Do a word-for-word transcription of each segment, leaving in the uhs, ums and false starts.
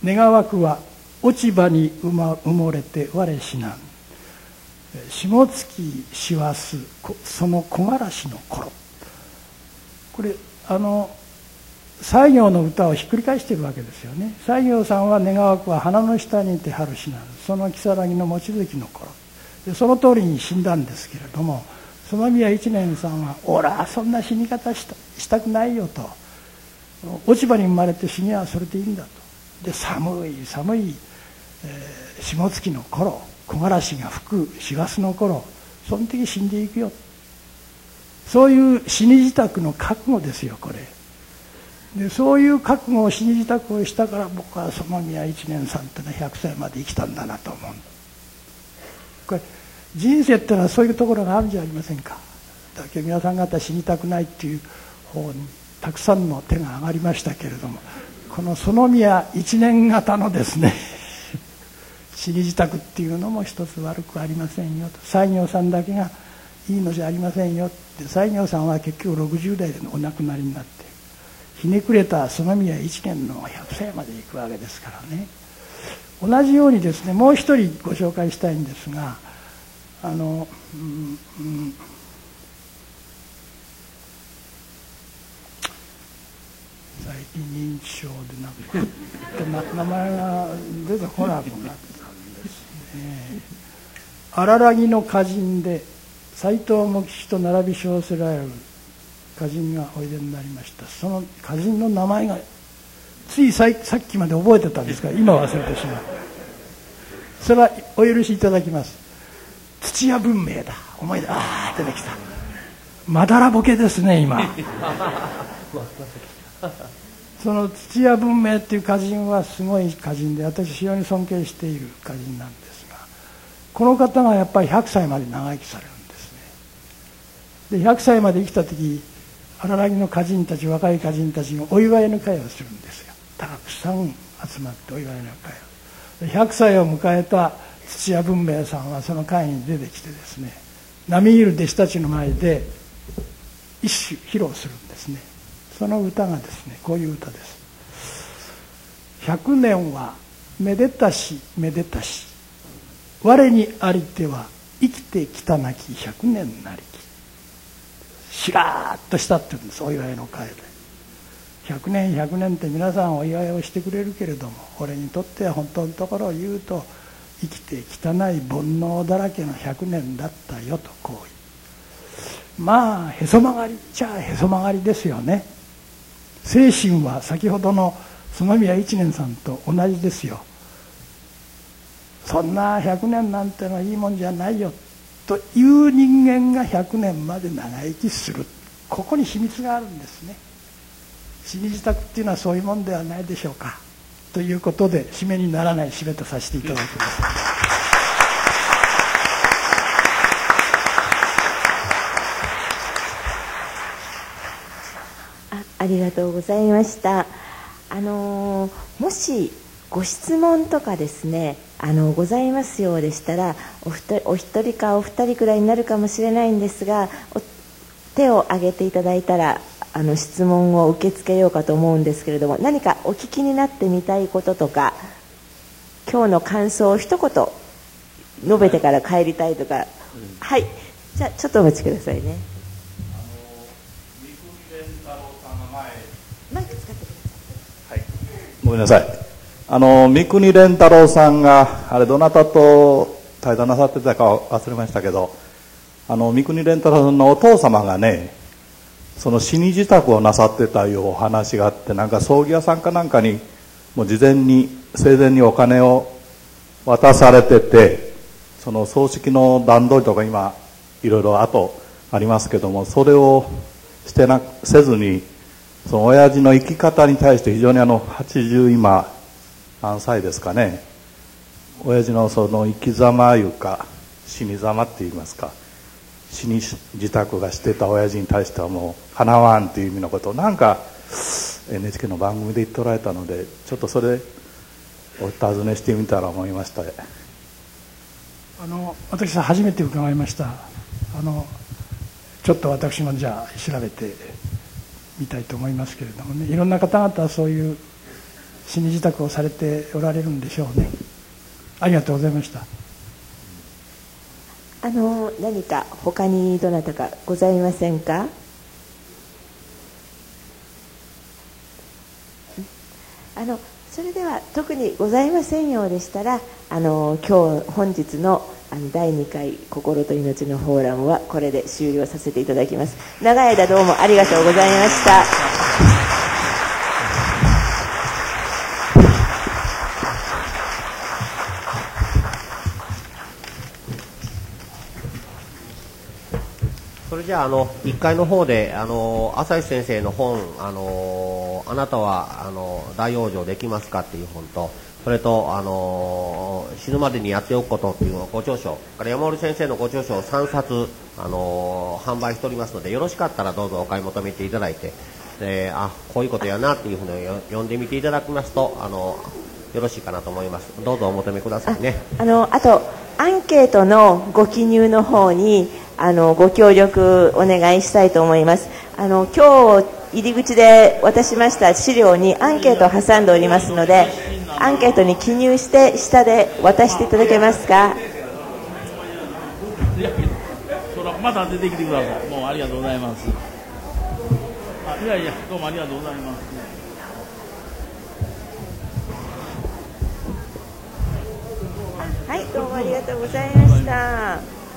願わくは落ち葉に埋、ま、埋もれて我死なん。下月師走その木枯らしの頃。これあの西行の歌をひっくり返しているわけですよね。西行さんは願わくは花の下にいて春死なん。その如月の望月の頃で、その通りに死んだんですけれども、園宮一年さんは「おらそんな死に方 した, したくないよ」と「落ち葉に生まれて死にはそれでいいんだ」と。で寒い寒い、えー、下月の頃、木枯らしが吹く師走の頃、その時死んでいくよ、そういう死に支度の覚悟ですよこれ。でそういう覚悟を死に支度をしたから、僕は園宮一年さんってのはひゃくさいまで生きたんだなと思う。これ人生ってのはそういうところがあるんじゃありませんか。だけど皆さん方死にたくないっていう方にたくさんの手が上がりましたけれども、この園宮一年型のですね死に支度っていうのも一つ悪くありませんよと。西行さんだけがいいのじゃありませんよって。西行さんは結局ろくじゅうだいでお亡くなりになって、ひねくれた園宮一年のひゃくさいまで行くわけですからね。同じようにですね、もう一人ご紹介したいんですが、あの、うんうん、最近認知症でなんか名前が出てこなくなったんですね。荒木の歌人で斎藤茂吉と並び称せられる歌人がおいでになりました。その歌人の名前がつい さ, さっきまで覚えてたんですが今忘れてしまう。それはお許しいただきます。土屋文明だ。思い出、ああ出てきた。まだらぼけですね今その土屋文明っていう歌人はすごい歌人で、私非常に尊敬している歌人なんですが、この方がやっぱりひゃくさいまで長生きされるんですね。でひゃくさいまで生きた時、荒木の歌人たち、若い歌人たちがお祝いの会をするんですよ。たくさん集まってお祝いの会を。ひゃくさいを迎えた土屋文明さんはその会に出てきてですね、並みいる弟子たちの前で一首披露するんですね。その歌がですね、こういう歌です。百年はめでたしめでたし、我にありては生きてきたなき百年なりき。しらーっとしたって言うんです、お祝いの会で。百年百年って皆さんお祝いをしてくれるけれども、俺にとっては本当のところを言うと、生きて汚い煩悩だらけの百年だったよとこう言う。まあへそ曲がりっちゃへそ曲がりですよね。精神は先ほどの園宮一年さんと同じですよ。そんなひゃくねんなんてのはいいもんじゃないよという人間がひゃくねんまで長生きする、ここに秘密があるんですね。死に支度っていうのはそういうもんではないでしょうか。ということで締めにならない締めとさせていただきます。 あ, ありがとうございました。あのもしご質問とかですね、あのございますようでしたら、お一人、お一人かお二人くらいになるかもしれないんですが、手を挙げていただいたらあの質問を受け付けようかと思うんですけれども、何かお聞きになってみたいこととか、今日の感想を一言述べてから帰りたいとか、うん、はい、じゃあちょっとお待ちくださいね。 あの三國連太郎さんが前、 マイク使ってください。はい、 ごめんなさい。あの三國連太郎さんがあれどなたと対談なさってたか忘れましたけど、あの三國連太郎さんのお父様がね、その死に支度をなさってたいうお話があって、なんか葬儀屋さんかなんかにもう事前に生前にお金を渡されてて、その葬式の段取りとか今いろいろ後ありますけども、それをしてなせずに、その親父の生き方に対して非常にあのはちじゅう今何歳ですかね、親父のその生き様いうか死に様って言いますか、死に支度がしてた親父に対してはもうかなわんという意味のことをなんか エヌエイチケー の番組で言っておられたので、ちょっとそれお尋ねしてみたら思いました。 あの私は初めて伺いました。あのちょっと私もじゃあ調べてみたいと思いますけれどもね、いろんな方々はそういう死に支度をされておられるんでしょうね。ありがとうございました。 あの何か他にどなたかございませんか？あのそれでは特にございませんようでしたら、あの今日本日のあのだいにかい心と命のフォーラムはこれで終了させていただきます。長い間どうもありがとうございました。 それじゃあ、あのいっかいの方であの朝日先生の本、あのあなたはあの大往生できますかっていう本と、それとあの死ぬまでにやっておくことっていうご著書から山森先生のご著書をさんさつあの販売しておりますので、よろしかったらどうぞお買い求めていただいて、であこういうことやなっていうふうに読んでみていただきますと、あのよろしいかなと思います。どうぞお求めくださいね。 あ, あのあとアンケートのご記入の方にあのご協力お願いしたいと思います。あの今日入り口で渡しました資料にアンケートを挟んでおりますので、アンケートに記入して下で渡していただけますか？ また出てきてください。もうありがとうございます。あいやいや、どうもありがとうございます。 はい、どうもありがとうございました。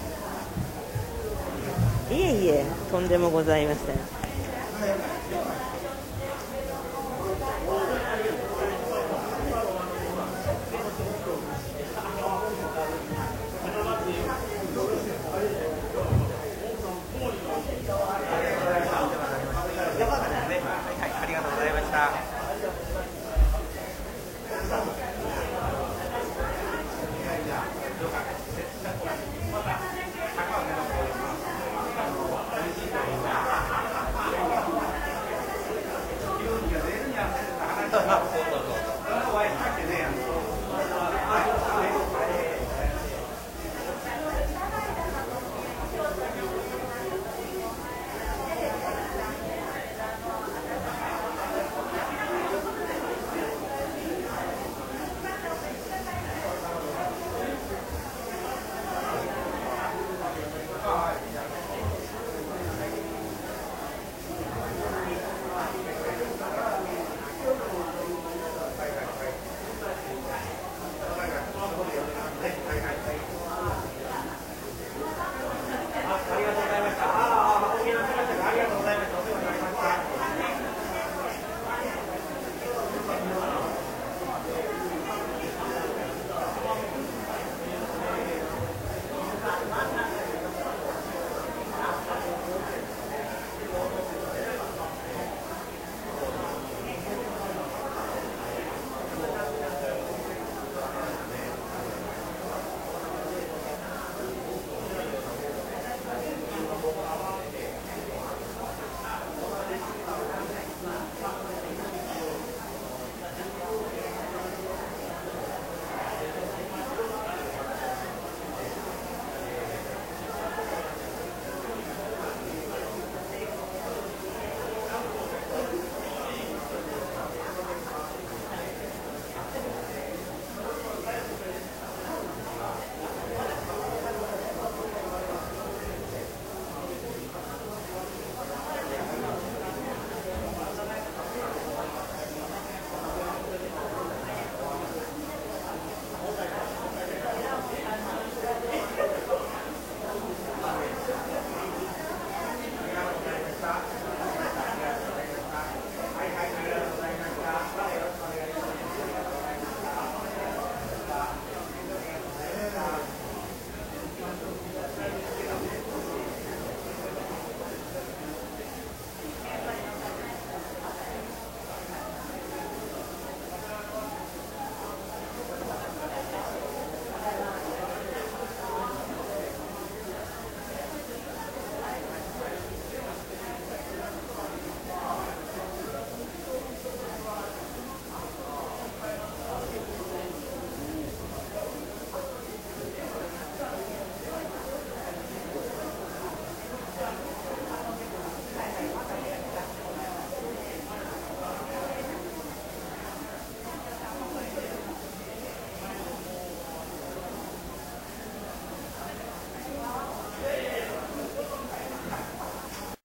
いえいえ、とんでもございません。 そうそうそう